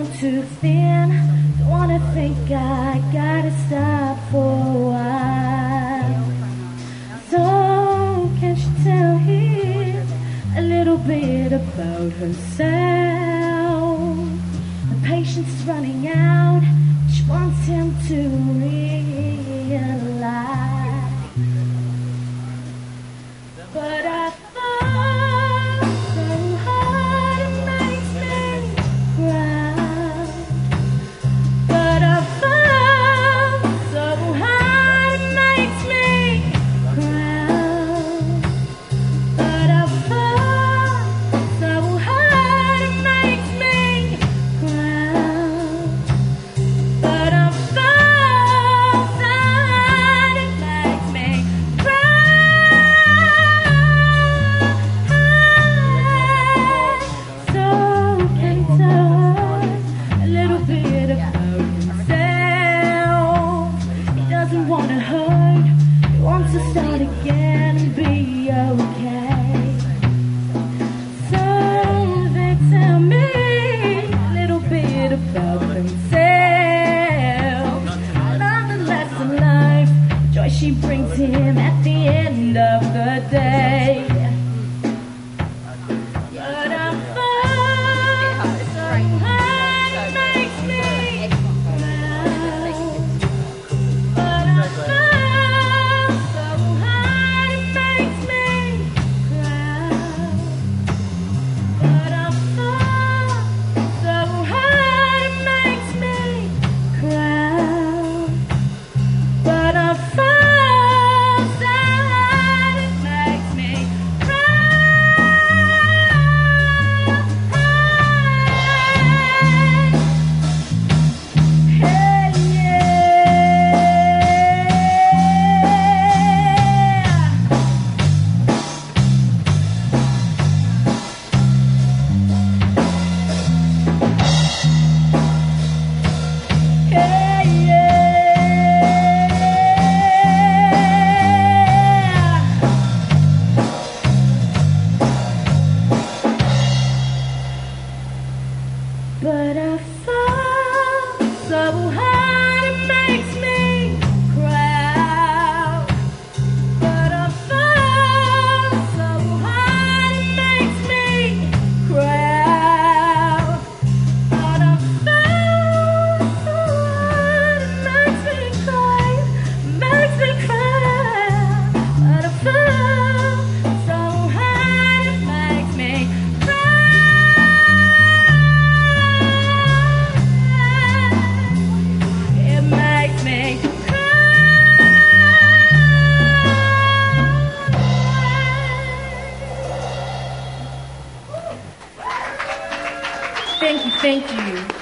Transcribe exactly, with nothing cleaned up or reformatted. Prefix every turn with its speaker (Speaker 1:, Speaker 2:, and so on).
Speaker 1: grown too thin. Don't wanna think I gotta stop for a while. So can she tell him a little bit about herself? The patience is running out. She wants him to realize. But I thought so hard it makes me cry. But I thought so hard it makes me cry. But I thought so hard it makes me cry. But I thought so hard it makes me cry. So can he tell her a little bit about himself? He doesn't want to hurt. He wants to start again and be okay. So they tell me a little bit about themselves. Love the lesson life, joy she brings him at the end of the day. But I thought so hard it makes me cry. But I thought so hard it makes me cry. But I thought so hard it makes me cry. But I thought so hard it makes me cry. Hey, yeah. Hey, but I thought so hard it makes me cry. But I thought so hard it makes me cry. But I thought so hard it makes me cry, makes me cry. But I thought so hard it makes me It makes me cry. Thank you, thank you.